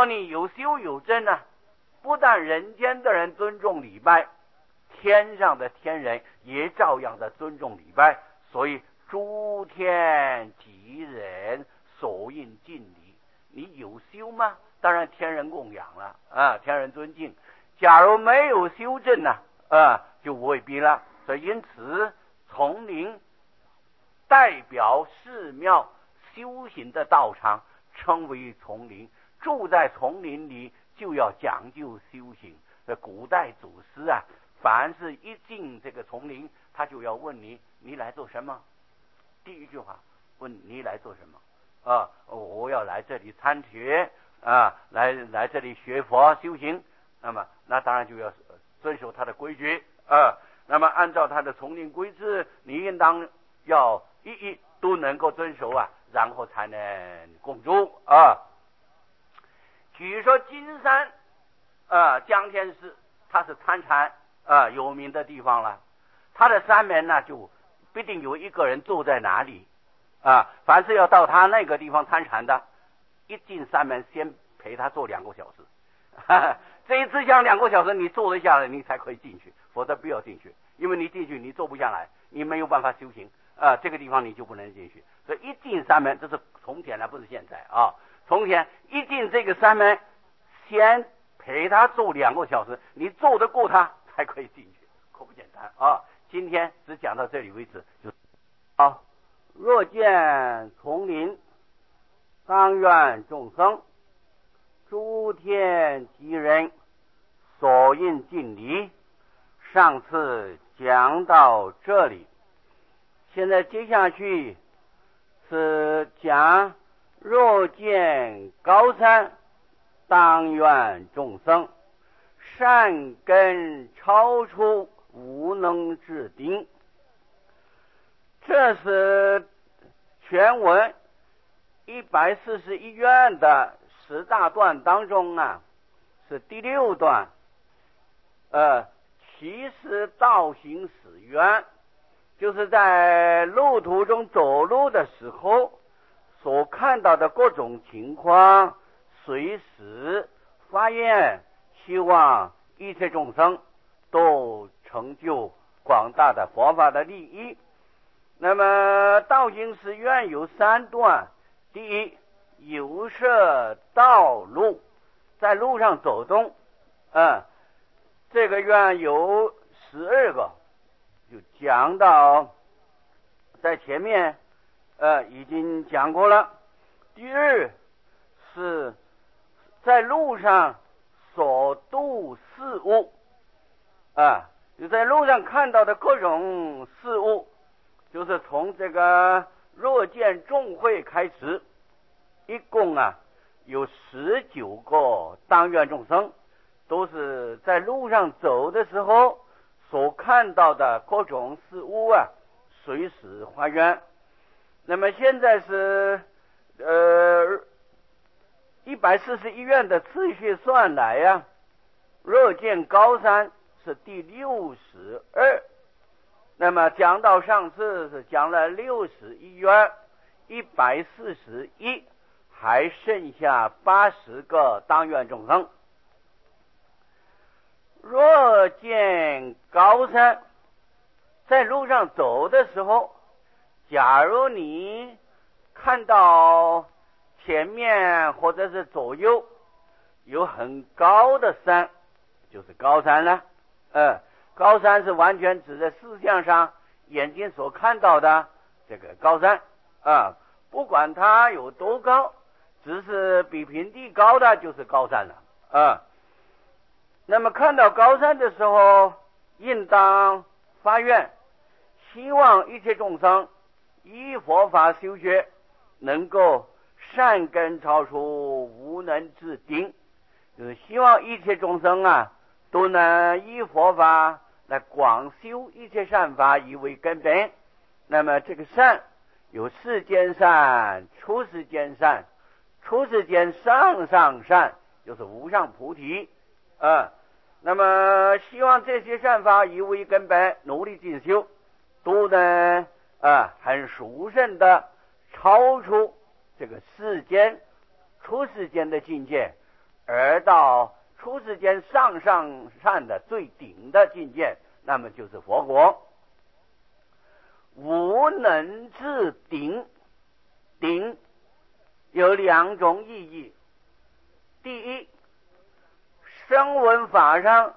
果你有修有证呢，不但人间的人尊重礼拜，天上的天人也照样的尊重礼拜。所以诸天吉人所应敬礼。你有修吗？当然天人供养了啊，天人尊敬。假如没有修正呢，就未必了。所以因此丛林代表寺庙修行的道场，称为丛林。住在丛林里就要讲究修行。古代祖师啊，凡是一进这个丛林，他就要问你，你来做什么？第一句话问你来做什么？我要来这里参学啊，来这里学佛修行。那当然就要遵守他的规矩啊。那么按照他的丛林规制，你应当要一都能够遵守啊，然后才能共住啊。据说金山江天寺，它是参禅有名的地方了。它的山门呢，就必定有一个人坐在哪里凡是要到他那个地方参禅的，一进山门先陪他坐2个小时这一次讲2个小时你坐得下来，你才可以进去，否则不要进去。因为你进去你坐不下来，你没有办法修行这个地方你就不能进去。所以一进山门，这是从前不是现在从前一进这个山门，先陪他坐2个小时，你坐得过他才可以进去，可不简单今天只讲到这里为止。若见丛林，当愿众生，诸天吉人所应敬礼。上次讲到这里，现在接下去是讲若见高山，当愿众生，善根超出，无能至顶。这是全文141愿的10大段当中是第6段其实道行始愿，就是在路途中走路的时候所看到的各种情况，随时发愿，希望一切众生都成就广大的佛法的利益。那么道行始愿有3段。第一，有设道路，在路上走动这个愿有12个，就讲到在前面已经讲过了。第二是在路上所度事物就在路上看到的各种事物，就是从这个若见众会开始，一共有19个当愿众生，都是在路上走的时候所看到的各种事物随时发愿。那么现在是141愿的次序算来若见高山是第62。那么讲到上次是讲了61愿141，还剩下80个当愿众生。若见高山，在路上走的时候，假如你看到前面或者是左右有很高的山，就是高山了高山是完全指在视相上眼睛所看到的这个高山不管它有多高，只是比平地高的就是高山了那么看到高山的时候，应当发愿，希望一切众生依佛法修学，能够善根超出，无能至顶。就是希望一切众生都能依佛法来广修一切善法，以为根本。那么这个善有世间善、出世间善。出世间上善就是无上菩提那么希望这些善法以为根本，努力进修，都能很殊胜的超出这个世间出世间的境界， 而到出世间上的最顶的境界，那么就是佛国。无能至顶，顶有两种意义。第一，声闻法上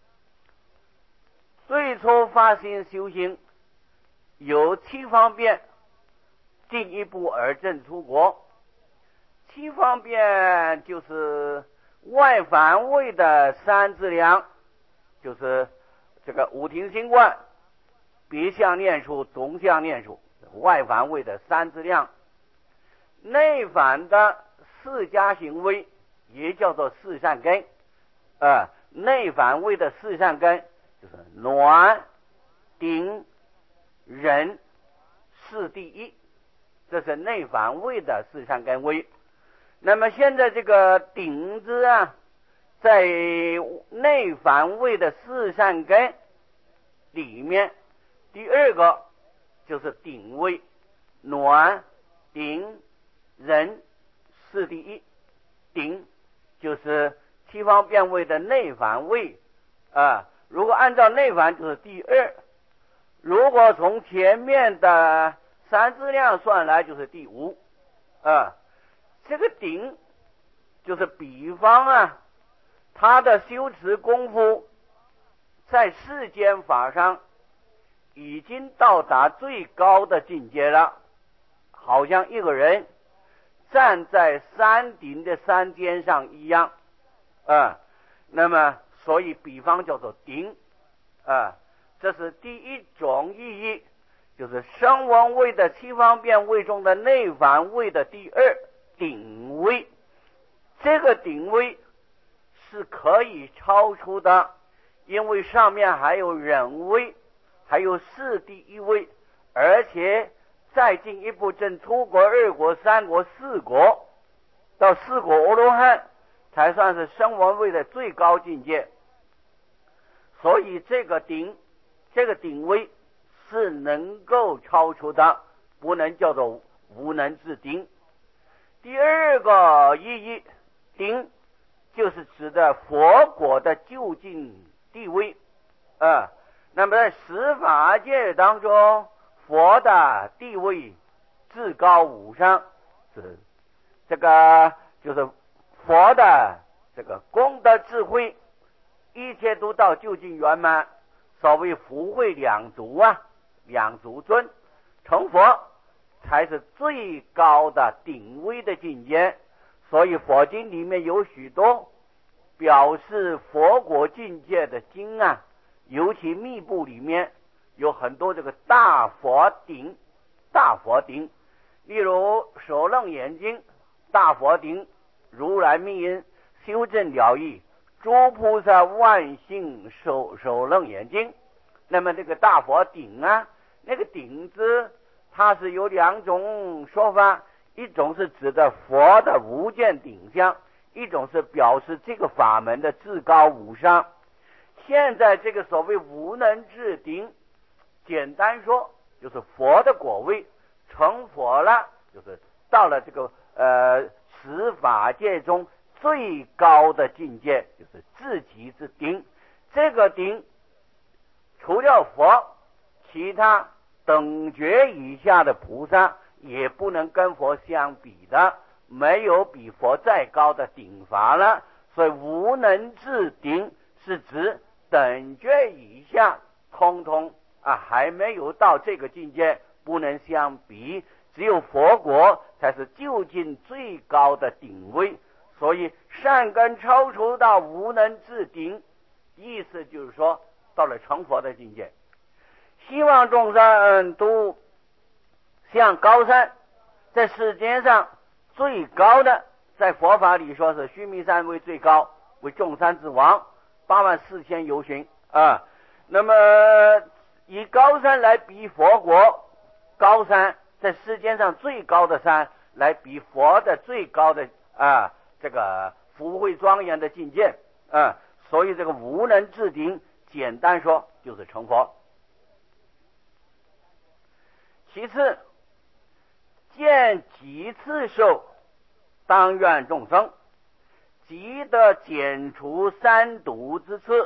最初发心修行有七方便，进一步而证出国。七方便就是外凡位的三资粮，就是这个五停心观、别相念处、同相念处，外凡位的三资粮。内凡的四加行位也叫做四善根，内凡位的四善根就是暖、顶、忍、是第一，这是内凡位的四善根位。那么现在这个顶字啊，在内凡位的四善根里面，第二个就是顶位，暖、顶、忍是第一。顶就是七方便位的内凡位如果按照内凡就是第二，如果从前面的三资量算来就是第五这个顶就是比方他的修持功夫在世间法上已经到达最高的境界了，好像一个人站在山顶的山尖上一样那么所以比方叫做顶这是第一种意义，就是声闻位的七方便位中的内凡位的第二顶位。这个顶位是可以超出的，因为上面还有忍位，还有是第一位，而且再进一步证出国、二国、三国、四国，到四国阿罗汉才算是声闻位的最高境界。所以这个顶位是能够超出的，不能叫做无能至顶。第二个意义，顶就是指的佛果的究竟地位那么在十法界当中，佛的地位至高无上，是这个就是佛的这个功德智慧，一切都到究竟圆满，所谓福慧两足两足尊，成佛才是最高的顶位的境界。所以佛经里面有许多表示佛国境界的经尤其密部里面有很多这个大佛顶，例如首楞严经、大佛顶、如来密因、修正了义、诸菩萨万幸首楞严经。那么这个大佛顶那个顶字它是有两种说法，一种是指的佛的无见顶相，一种是表示这个法门的至高无上。现在这个所谓无能至顶，简单说就是佛的果位，成佛了，就是到了这个十法界中最高的境界，就是至极之顶。这个顶除了佛，其他等觉以下的菩萨也不能跟佛相比的，没有比佛再高的顶法了。所以无能至顶是指等觉以下通通还没有到这个境界，不能相比，只有佛国才是究竟最高的顶位。所以善根超出到无能至顶，意思就是说到了成佛的境界。希望众生都像高山，在世间上最高的，在佛法里说是须弥山为最高，为众山之王，84000由旬那么以高山来比佛国，高山在世间上最高的山来比佛的最高的这个福慧庄严的境界所以这个无能至顶简单说就是成佛。其次，见几次受当愿众生， 即得减除三毒之次。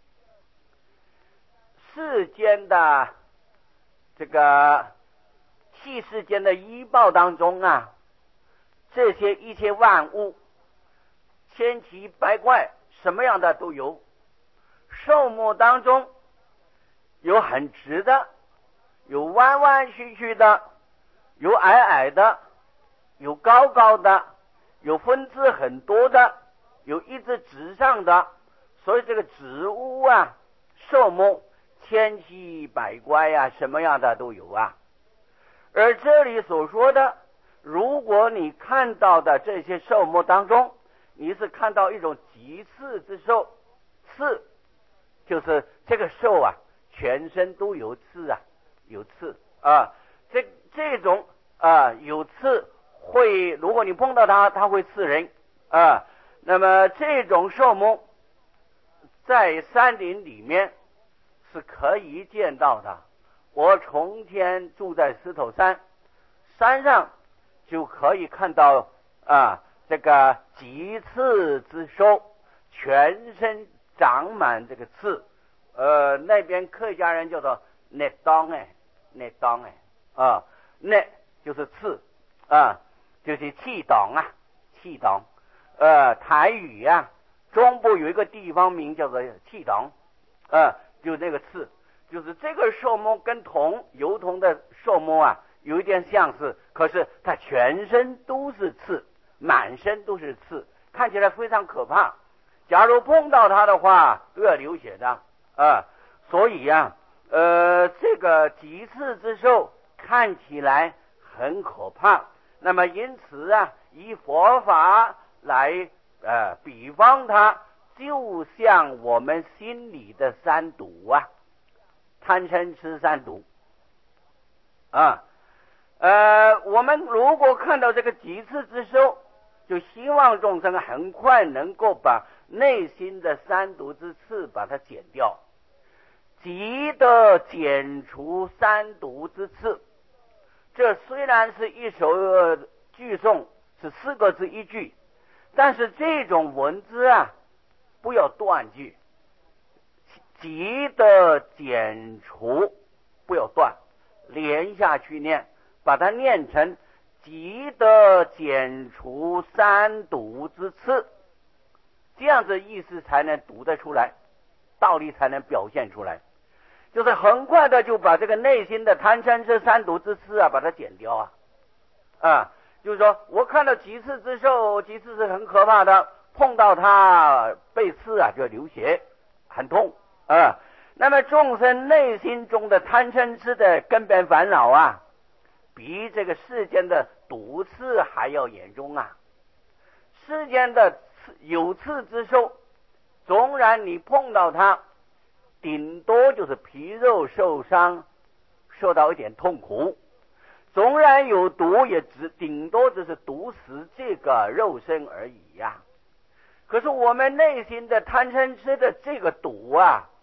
世间的这个气世间的医报当中啊，这些一切万物千奇百怪，什么样的都有。寿木当中有很直的，有弯弯曲曲的，有矮矮的，有高高的，有分支很多的，有一直直上的。所以这个植物啊，寿木千奇百怪啊，什么样的都有啊。而这里所说的，如果你看到的这些寿木当中，你是看到一种极刺之寿，刺就是这个兽啊，全身都有刺啊，有刺啊。这种有刺会，如果你碰到它，它会刺人啊。那么这种兽木在山林里面是可以见到的。我从前住在石头山，山上就可以看到这个棘刺之兽，全身长满这个刺。那边客家人叫做内当内就是刺就是气党气党。台语中部有一个地方名叫做气党，就那个刺，就是这个兽木跟油桐的兽木有一点相似，可是它全身都是刺，满身都是刺，看起来非常可怕。假如碰到它的话，都要流血的所以这个棘刺之兽看起来很可怕。那么因此以佛法来比方它，就像我们心里的三毒贪嗔痴三毒我们如果看到这个棘刺之兽，就希望众生很快能够把内心的三毒之刺把它减掉，即得减除三毒之刺。这虽然是一首句诵，是4个字一句，但是这种文字不要断句，即得减除不要断，连下去念，把它念成即得减除三毒之刺，这样子意思才能读得出来，道理才能表现出来。就是很快的就把这个内心的贪嗔痴三毒之刺把它减掉就是说我看到棘刺之兽，棘刺是很可怕的，碰到它被刺就流血，很痛那么众生内心中的贪嗔痴的根本烦恼比这个世间的毒刺还要严重世间的有刺之兽，纵然你碰到它，顶多就是皮肉受伤，受到一点痛苦，纵然有毒，也顶多只是毒死这个肉身而已可是我们内心的贪嗔痴的这个毒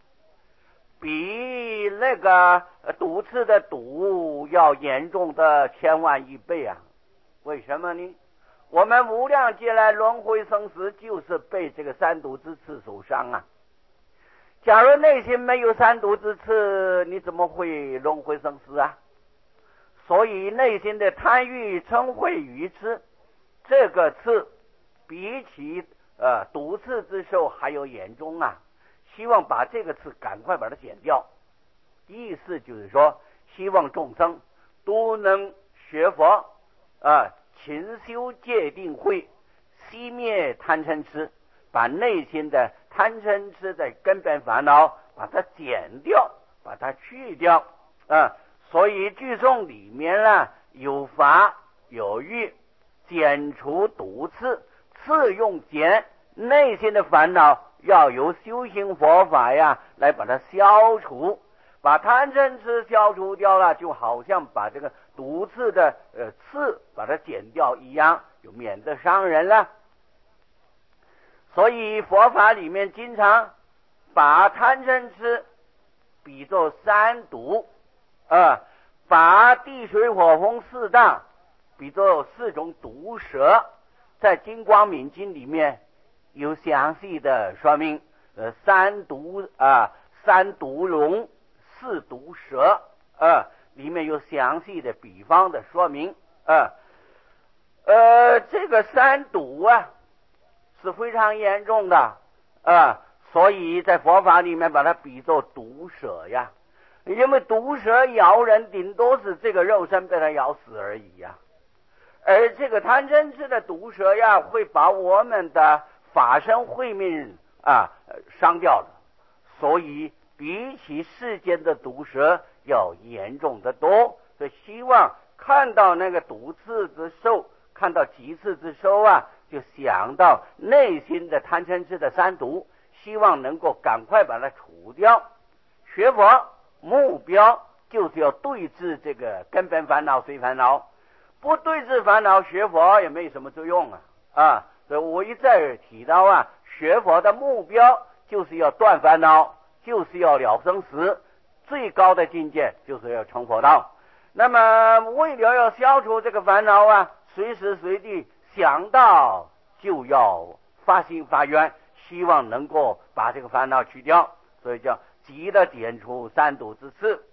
比那个毒刺的毒要严重的千万亿倍为什么呢？我们无量劫来轮回生死，就是被这个三毒之刺所伤假如内心没有三毒之刺，你怎么会轮回生死所以内心的贪欲嗔恚愚痴，这个刺比起毒刺之兽还要严重希望把这个刺赶快把它减掉。意思就是说，希望众生都能学佛勤修戒定慧，熄灭贪嗔痴，把内心的贪嗔痴的根本烦恼把它减掉，把它去掉所以句诵里面有法有欲，减除毒刺，刺用减，内心的烦恼要由修行佛法来把它消除，把贪嗔痴消除掉了，就好像把这个毒刺的刺把它减掉一样，就免得伤人了。所以佛法里面经常把贪嗔痴比作三毒把地水火风四大比作4种毒蛇，在金光明经里面有详细的说明，三毒龙，四毒蛇，里面有详细的比方的说明，这个三毒是非常严重的，所以在佛法里面把它比作毒蛇呀，因为毒蛇咬人顶多是这个肉身被它咬死而已呀，而这个贪嗔痴的毒蛇会把我们的法身慧命伤掉了，所以比起世间的毒蛇要严重的多。所以希望看到那个毒刺之兽，看到极刺之兽就想到内心的贪嗔痴的三毒，希望能够赶快把它除掉。学佛目标就是要对治这个根本烦恼随烦恼，不对治烦恼学佛也没什么作用所以我一再提到学佛的目标就是要断烦恼，就是要了生死，最高的境界就是要成佛道。那么为了要消除这个烦恼随时随地想到就要发心发愿，希望能够把这个烦恼去掉，所以叫急的点出三毒之次。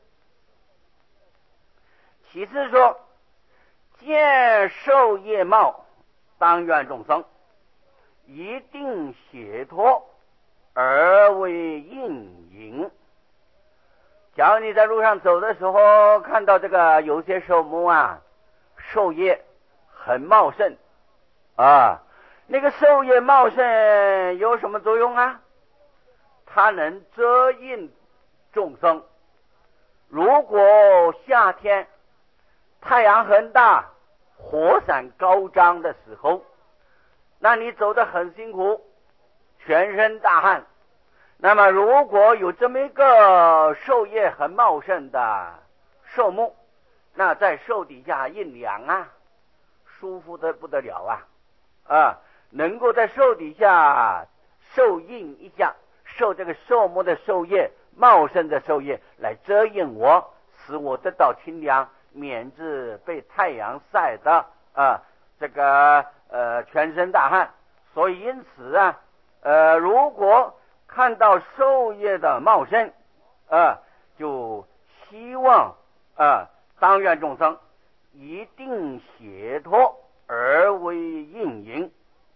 其次说，见受业貌，当愿众生一定解脱而为应引。假如你在路上走的时候，看到这个有些树木树叶很茂盛那个树叶茂盛有什么作用它能遮荫众生。如果夏天太阳很大，火伞高涨的时候，那你走得很辛苦，全身大汗，那么如果有这么一个树叶很茂盛的树木，那在树底下阴凉舒服的不得了能够在树底下受阴一下，受这个树木的树叶茂盛的树叶来遮荫我，使我得到清凉，免致被太阳晒的这个全身大汗。所以因此如果看到树叶的茂盛就希望当愿众生一定解脱而为应引。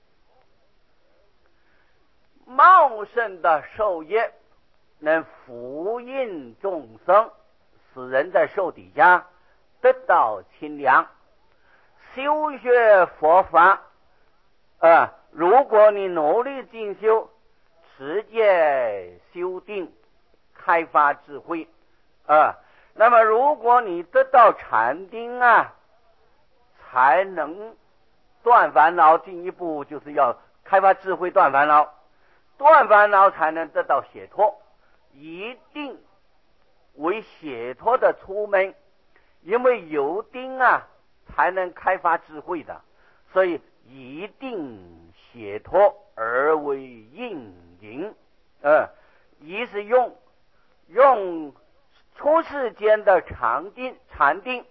茂盛的树叶能福荫众生，使人在树底下得到清凉。修学佛法如果你努力进修，持戒修定，开发智慧那么如果你得到禅定才能断烦恼，进一步就是要开发智慧，断烦恼，断烦恼才能得到解脱，一定为解脱的出门，因为有定才能开发智慧的，所以一定解脱而为应引一是用出世间的禅定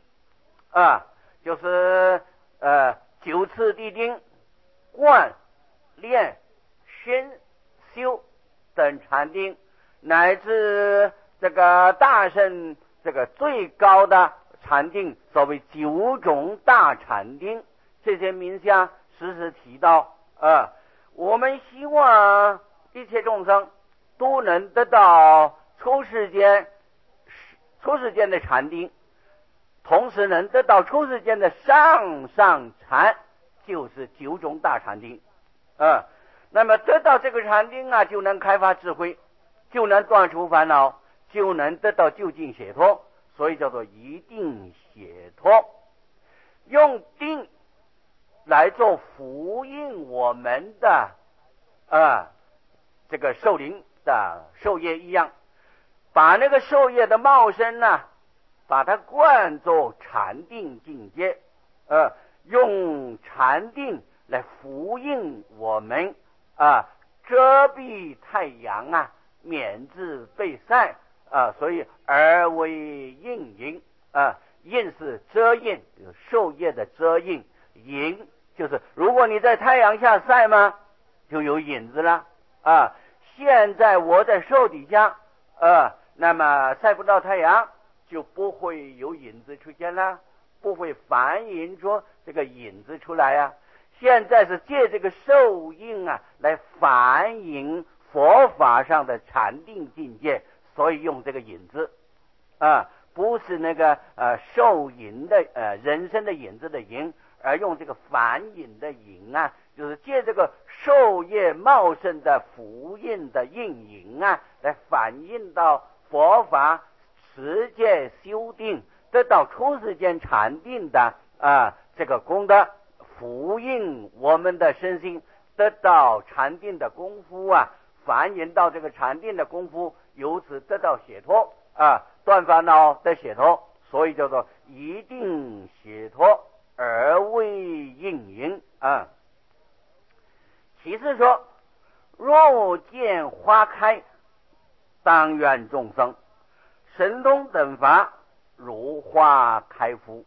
就是九次地定、观、练、熏、修等禅定，乃至这个大乘这个最高的禅定，所谓九种大禅定，这些名相时时提到我们希望一切众生都能得到出世间的禅定，同时能得到出世间的上禅，就是九种大禅定那么得到这个禅定就能开发智慧，就能断除烦恼，就能得到究竟解脱，所以叫做一定解脱。用定来做福荫我们的这个树林的树叶一样，把那个树叶的茂盛把它灌作禅定境界用禅定来福荫我们遮蔽太阳免致被晒所以而为应引应是遮荫，树叶的遮荫，引就是如果你在太阳下晒就有影子了啊。现在我在树底下那么晒不到太阳，就不会有影子出现了，不会反映出这个影子出来啊。现在是借这个受印来反映佛法上的禅定境界，所以用这个影子不是那个受影的人生的影子的影，而用这个反影的影就是借这个受业茂盛的福印的印影来反映到佛法实践修订得到出世间禅定的这个功德，福印我们的身心得到禅定的功夫反映到这个禅定的功夫，由此得到解脱断烦恼的解脱，所以叫做一定解脱而为应影其次说，若见花开，当愿众生神通等法如花开敷。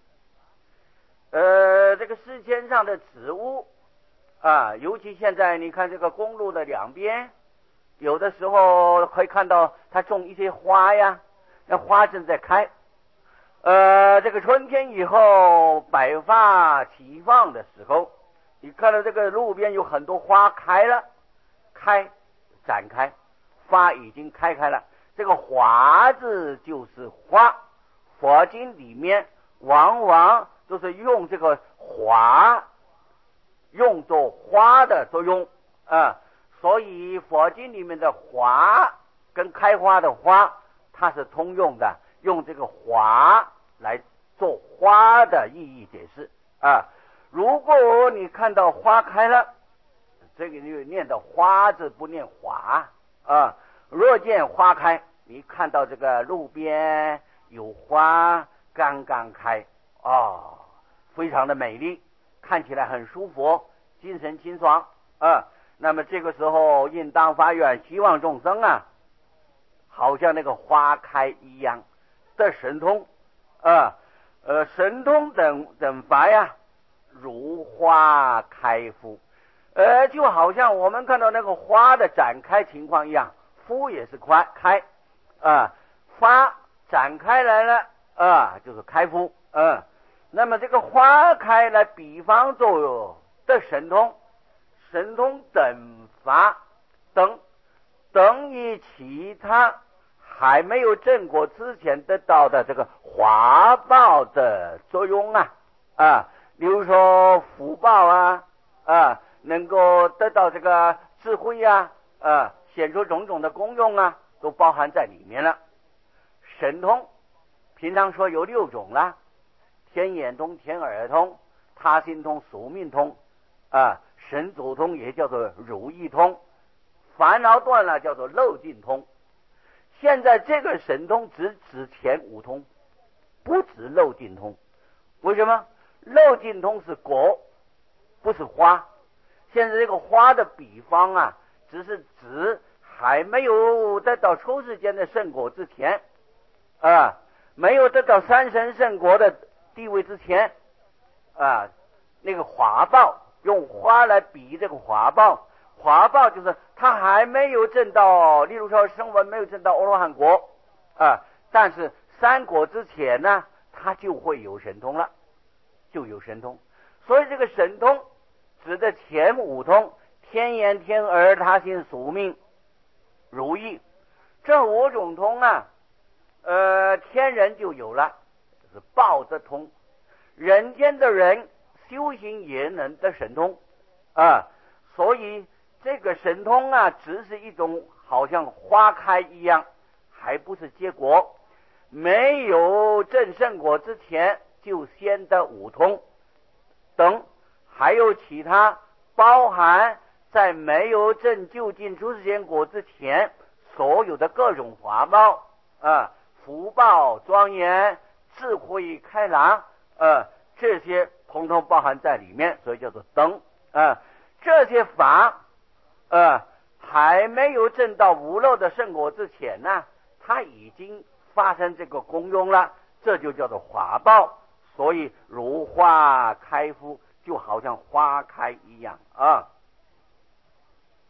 这个世间上的植物尤其现在你看这个公路的两边，有的时候可以看到它种一些花呀，那花正在开。这个春天以后百花齐放的时候，你看到这个路边有很多花开了，展开，花已经开了。这个华字就是花，佛经里面往往都是用这个华用作花的作用所以佛经里面的华跟开花的花它是通用的，用这个华来做花的意义解释如果你看到花开了，这个就念到花字不念华若见花开，你看到这个路边有花刚刚开非常的美丽，看起来很舒服，精神清爽那么这个时候应当发愿，希望众生好像那个花开一样的神通神通等法如花开敷就好像我们看到那个花的展开情况一样，敷也是开花展开来了就是开敷那么这个花开来比方作用的神通等法等于其他还没有证果之前得到的这个华报的作用比如说福报能够得到这个智慧显出种种的功用都包含在里面了。神通平常说有6种啦，天眼通、天耳通、他心通、宿命通神足通也叫做如意通，烦恼断了叫做漏尽通。现在这个神通只指前5通，不指漏尽通。为什么？漏尽通是果，不是花。现在这个花的比方只是指还没有得到出世间的圣果之前没有得到三神圣国的地位之前那个华报，用花来比这个华报就是他还没有证到，例如说声闻没有证到阿罗汉国但是三果之前呢，他就会有神通了，就有神通。所以这个神通指的前5通，天眼、天耳、他心、宿命、如意，这5种通天人就有了，就是报得通。人间的人修行也能得神通所以这个神通只是一种好像花开一样，还不是结果。没有证圣果之前就先得5通等，还有其他包含在没有证究竟出世间果之前所有的各种华报福报庄严、智慧开朗这些统统包含在里面，所以叫做灯这些法还没有证到无漏的圣果之前呢，它已经发生这个功用了，这就叫做华报。所以如花开敷，就好像花开一样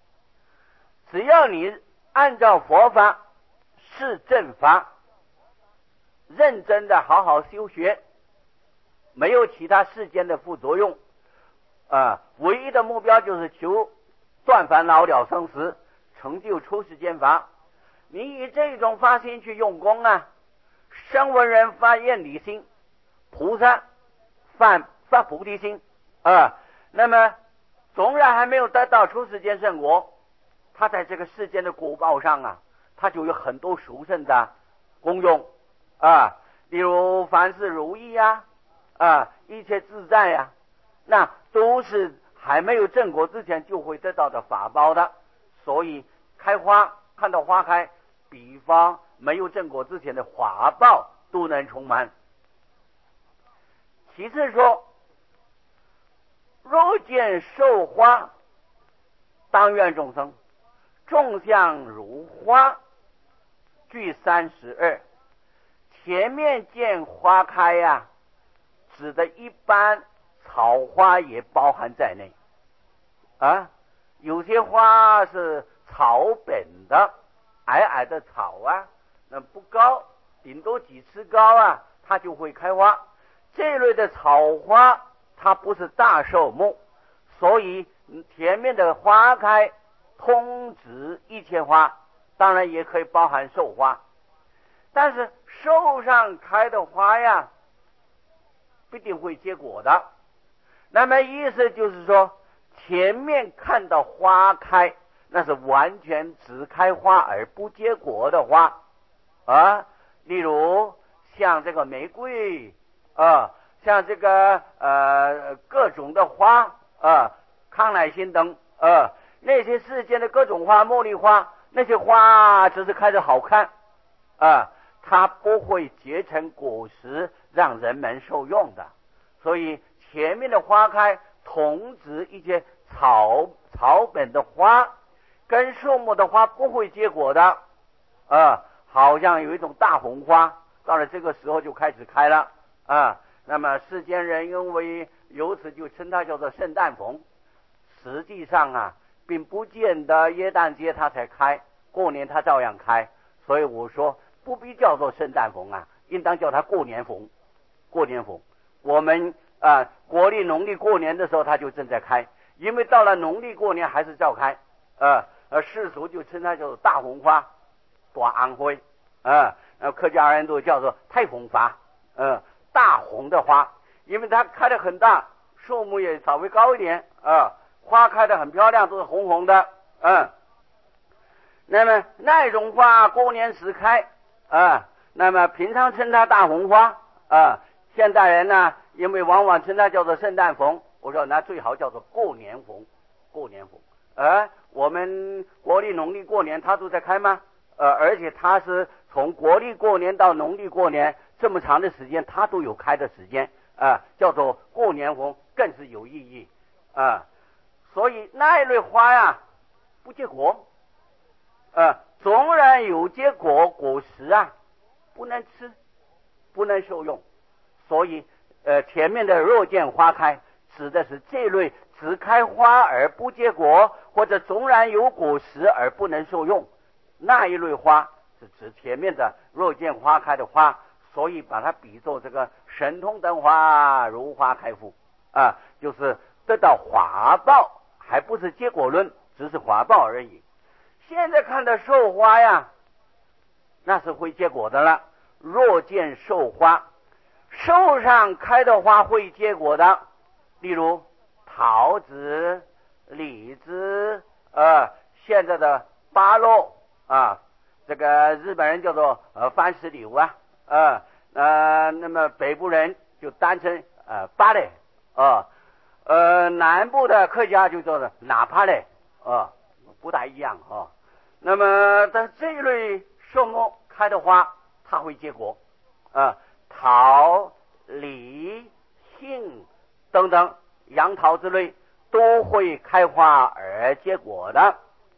只要你按照佛法是正法，认真的好好修学，没有其他世间的副作用唯一的目标就是求断烦恼了生死，成就出世间法。你以这种发心去用功声闻人发愿力心，菩萨发菩提心那么纵然还没有得到出世间圣果，他在这个世间的果报上他就有很多殊胜的功用例如凡事如意一切自在那都是还没有正果之前就会得到的法宝的。所以开花，看到花开，比方没有正果之前的法宝都能充满。其次说，若见受花，当愿众生众相如花，具32。前面见花开指的一般草花也包含在内有些花是草本的，矮矮的草那不高，顶多几尺高它就会开花。这类的草花它不是大寿木，所以前面的花开通指一切花，当然也可以包含寿花。但是寿上开的花不一定会结果的。那么意思就是说，前面看到花开，那是完全只开花而不结果的花例如像这个玫瑰像这个各种的花康乃馨等那些世间的各种花，茉莉花，那些花只是开着好看它不会结成果实让人们受用的。所以前面的花开同指一些草本的花，跟树木的花不会结果的好像有一种大红花到了这个时候就开始开了那么世间人因为由此就称它叫做圣诞枫。实际上并不见得耶诞节它才开，过年它照样开。所以我说不必叫做圣诞枫应当叫它过年枫。过年枫我们国历农历过年的时候它就正在开，因为到了农历过年还是照开世俗就称它叫做大红花、大安徽客家人都叫做太红花大红的花，因为它开得很大，树木也稍微高一点花开得很漂亮，都是红红的那么那种花过年时开那么平常称它大红花现代人呢因为往往称它叫做圣诞枫，我说那最好叫做过年枫。过年枫我们国历农历过年它都在开吗而且它是从国历过年到农历过年这么长的时间它都有开的时间叫做过年枫，更是有意义所以那一类花不结果纵然有结果，果实不能吃，不能受用。所以前面的若见花开指的是这类只开花而不结果，或者纵然有果实而不能受用，那一类花是指前面的若见花开的花。所以把它比作这个神通灯花如花开复就是得到法报，还不是结果论，只是法报而已。现在看的寿花那是会结果的了。若见寿花，寿上开的花会结果的，例如桃子、李子现在的芭乐这个日本人叫做番石榴那么北部人就单称芭蕾南部的客家就叫做哪怕嘞不大一样那么在这一类树木开的花它会结果桃、李、杏等等杨桃之类都会开花而结果的。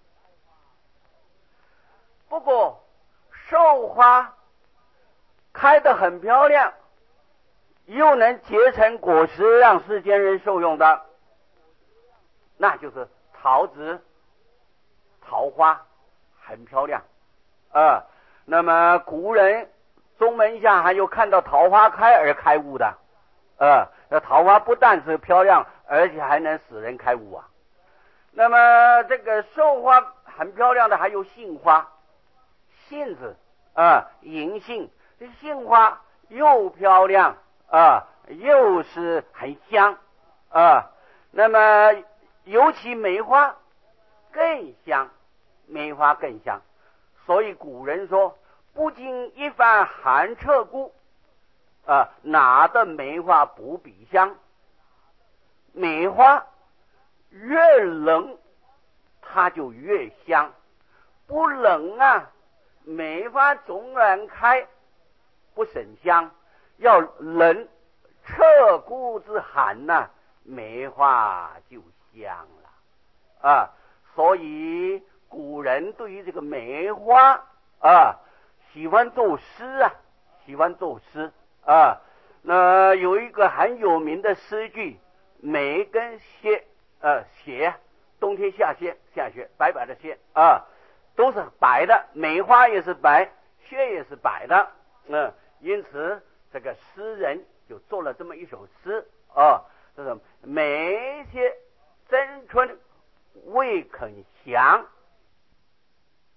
不过寿花开得很漂亮，又能结成果实让世间人受用的，那就是桃子、桃花很漂亮那么古人宗门下还有看到桃花开而开悟的那桃花不但是漂亮，而且还能使人开悟啊。那么这个寿花很漂亮的还有杏花，杏子银杏，这杏花又漂亮又是很香那么尤其梅花更香，梅花更香。所以古人说不经一番寒彻骨哪的梅花不比香。梅花越冷它就越香，不冷梅花总然开不甚香，要冷彻骨之寒梅花就香了所以古人对于这个梅花喜欢作诗喜欢作诗那有一个很有名的诗句，梅跟雪冬天下雪白白的雪都是白的，梅花也是白，雪也是白的因此这个诗人就做了这么一首诗就是梅雪争春未肯降，